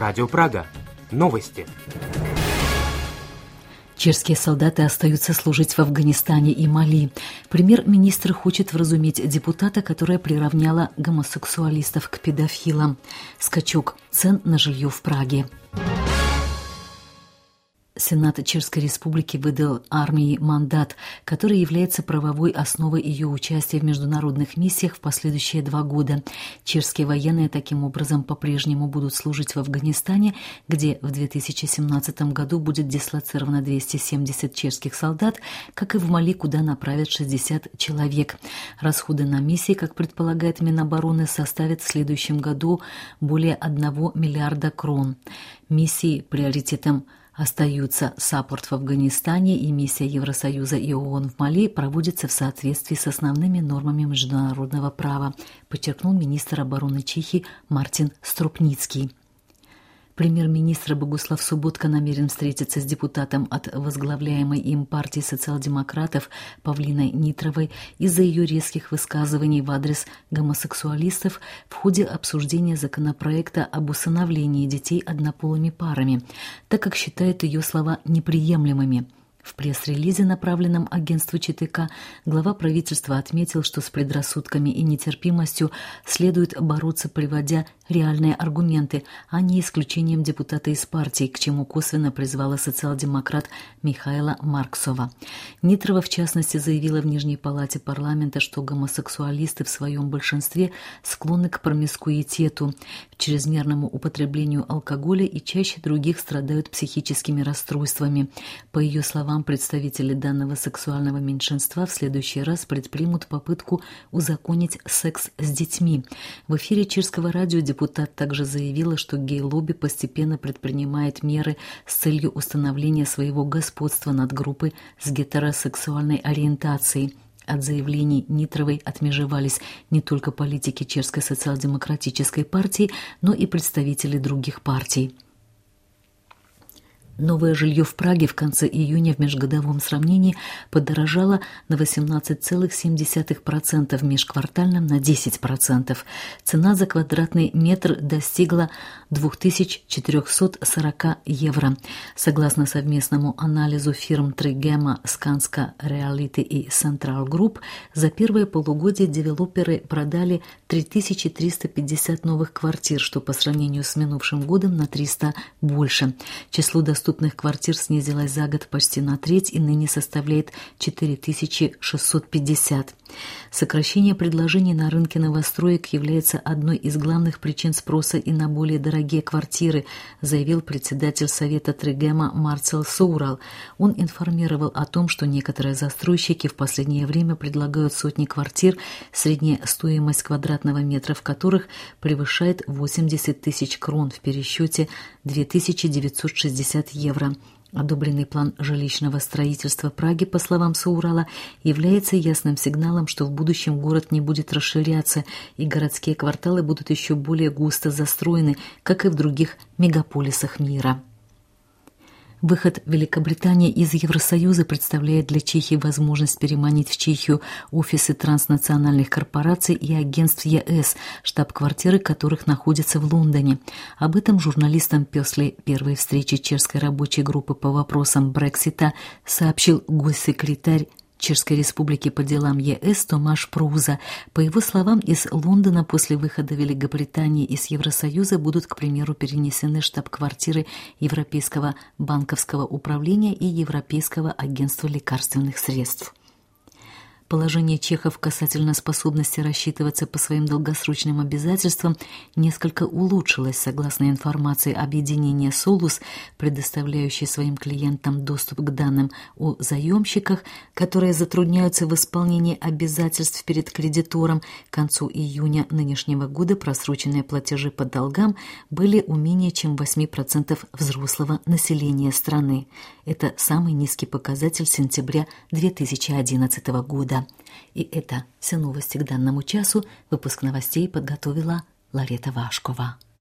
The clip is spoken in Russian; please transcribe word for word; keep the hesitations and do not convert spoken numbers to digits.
Радио Прага. Новости. Чешские солдаты остаются служить в Афганистане и Мали. Премьер-министр хочет вразумить депутата, которая приравняла гомосексуалистов к педофилам. Скачок цен на жилье в Праге. Сенат Чешской Республики выдал армии мандат, который является правовой основой ее участия в международных миссиях в последующие два года. Чешские военные таким образом по-прежнему будут служить в Афганистане, где в две тысячи семнадцатом году будет дислоцировано двести семьдесят чешских солдат, как и в Мали, куда направят шестьдесят человек. Расходы на миссии, как предполагает Минобороны, составят в следующем году более одного миллиарда крон. Миссии приоритетом остаются саппорт в Афганистане и миссия Евросоюза и ООН в Мали проводится в соответствии с основными нормами международного права, подчеркнул министр обороны Чехии Мартин Струпницкий. Премьер-министр Богуслав Субботка намерен встретиться с депутатом от возглавляемой им партии социал-демократов Павлиной Нитровой из-за ее резких высказываний в адрес гомосексуалистов в ходе обсуждения законопроекта об усыновлении детей однополыми парами, так как считает ее слова неприемлемыми. В пресс-релизе, направленном агентству ЧТК, глава правительства отметил, что с предрассудками и нетерпимостью следует бороться, приводя реальные аргументы, а не исключением депутата из партии, к чему косвенно призвала социал-демократ Михаила Марксова. Нитрова, в частности, заявила в Нижней палате парламента, что гомосексуалисты в своем большинстве склонны к промискуитету, чрезмерному употреблению алкоголя и чаще других страдают психическими расстройствами. По ее словам, представители данного сексуального меньшинства в следующий раз предпримут попытку узаконить секс с детьми. В эфире чешского радио депутат также заявила, что гей-лобби постепенно предпринимает меры с целью установления своего господства над группой с гетеросексуальной ориентацией. От заявлений Нитровой отмежевались не только политики Чешской социал-демократической партии, но и представители других партий. Новое жилье в Праге в конце июня в межгодовом сравнении подорожало на восемнадцать целых семь десятых процента, в межквартальном на десять процентов. Цена за квадратный метр достигла две тысячи четыреста сорок евро. Согласно совместному анализу фирм Тригема, Сканска, Реалити и Централ Групп, за первое полугодие девелоперы продали три тысячи триста пятьдесят новых квартир, что по сравнению с минувшим годом на триста больше. Число доступных Доступных квартир снизилась за год почти на треть и ныне составляет четыре тысячи шестьсот пятьдесят. Сокращение предложений на рынке новостроек является одной из главных причин спроса и на более дорогие квартиры, заявил председатель совета Тригема Марцел Соурал. Он информировал о том, что некоторые застройщики в последнее время предлагают сотни квартир, средняя стоимость квадратного метра в которых превышает восемьдесят тысяч крон, в пересчете две тысячи девятьсот шестьдесят евро. Одобренный план жилищного строительства Праги, по словам Соурала, является ясным сигналом, что в будущем город не будет расширяться, и городские кварталы будут еще более густо застроены, как и в других мегаполисах мира. Выход Великобритании из Евросоюза представляет для Чехии возможность переманить в Чехию офисы транснациональных корпораций и агентств ЕС, штаб-квартиры которых находятся в Лондоне. Об этом журналистам после первой встречи чешской рабочей группы по вопросам Брексита сообщил госсекретарь Чешской Республики по делам ЕС Томаш Проуза. По его словам, из Лондона после выхода Великобритании из Евросоюза будут, к примеру, перенесены штаб-квартиры Европейского банковского управления и Европейского агентства лекарственных средств. Положение чехов касательно способности рассчитываться по своим долгосрочным обязательствам несколько улучшилось, согласно информации объединения «Солус», предоставляющей своим клиентам доступ к данным о заемщиках, которые затрудняются в исполнении обязательств перед кредитором. К концу июня нынешнего года просроченные платежи по долгам были у менее чем восемь процентов взрослого населения страны. Это самый низкий показатель сентября две тысячи одиннадцатого года. И это все новости к данному часу. Выпуск новостей подготовила Ларета Вашкова.